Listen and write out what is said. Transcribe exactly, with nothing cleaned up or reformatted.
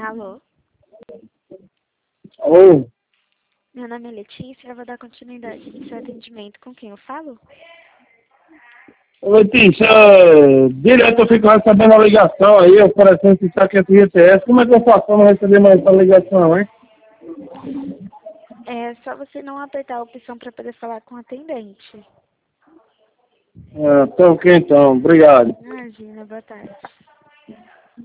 Alô? Alô? Meu nome é Letícia, eu vou dar continuidade no seu atendimento. Com quem eu falo? Ô, Letícia, é, direto eu fico recebendo a ligação aí, oferecendo esse saque aqui G T S. Como é que eu faço pra não receber mais essa ligação, hein? É só você não apertar a opção para poder falar com o atendente. Ah, tá ok então, obrigado. Imagina, boa tarde.